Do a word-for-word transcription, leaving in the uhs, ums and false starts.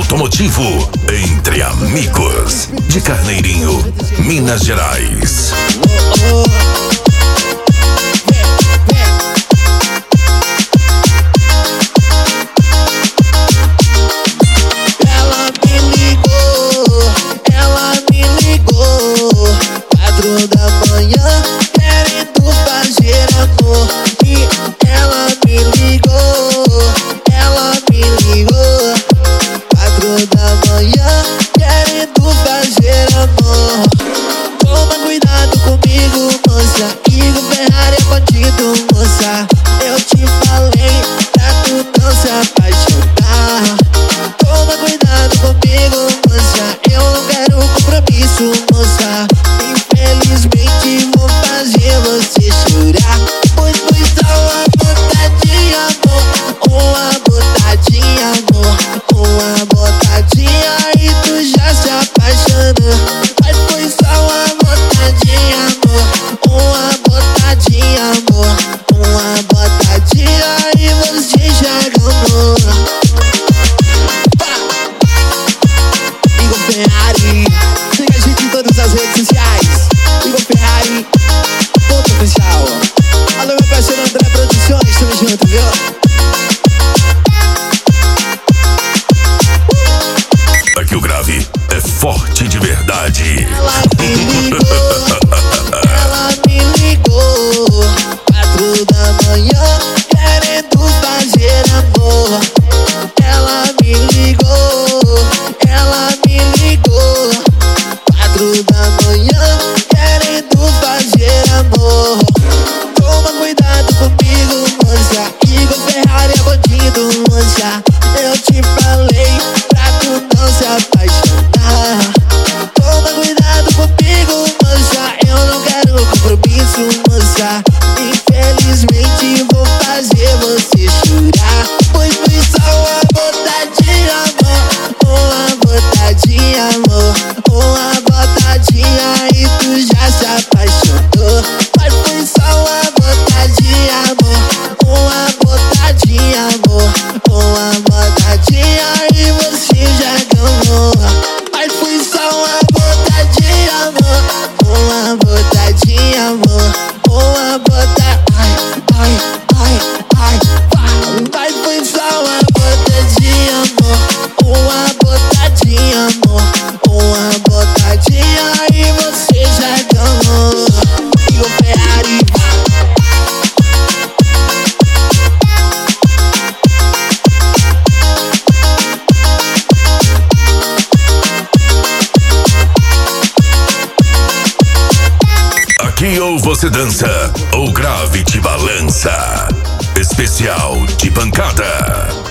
automotivo entre amigos, de Carneirinho, Minas Gerais. Ela me ligou, ela me ligou, quatro da manhã, querendo fazer amor. E ela me ligou, ela me ligou, quatro da manhã, querendo fazer amor. Toma cuidado comigo, moça, Igor Ferrari é bandido, moça. Eu te falei pra tu não se apaixonar. Toma cuidado comigo, moça, eu não quero compromisso, moça. Infelizmente vou fazer você chorar, pois foi só uma botadinha, amor, uma botadinha, amor, uma botadinha e tu já se apaixonou. Mas foi só uma botadinha, amor, uma botadinha, amor, uma botadinha e você já ganhou. Igor Ferrari, siga a gente em todas as redes sociais. Igor Ferrari, ponto oficial. Alô, meu parceiro André Produções, tamo junto, viu? Aqui o grave é forte de verdade. Ela me ligou, ela me ligou, quatro da manhã, querendo fazer amor. Ela me ligou, ela me ligou, quatro da manhã, querendo fazer amor. Toma cuidado comigo, moça, Igor Ferrari é bandido, moça. Eu te falei pra tu não se apaixonar. Toma cuidado comigo, moça, eu não quero compromisso, moça. Infelizmente vou fazer você chorar, pois foi só uma botadinha, amor, uma botadinha, amor, uma botadinha e tu já se apaixonou. Mas foi só uma botadinha, amor, uma botadinha, amor, uma botadinha e você já ganhou. Mas foi só uma botadinha, amor, uma botadinha, amor, uma botadinha. Ai, ai, ai, ai, mas foi só uma botadinha, amor, uma botadinha, amor, uma botadinha e você já ganhou. Igor Ferrari. Aqui ou você dança, ou grave te balança. Especial de pancada.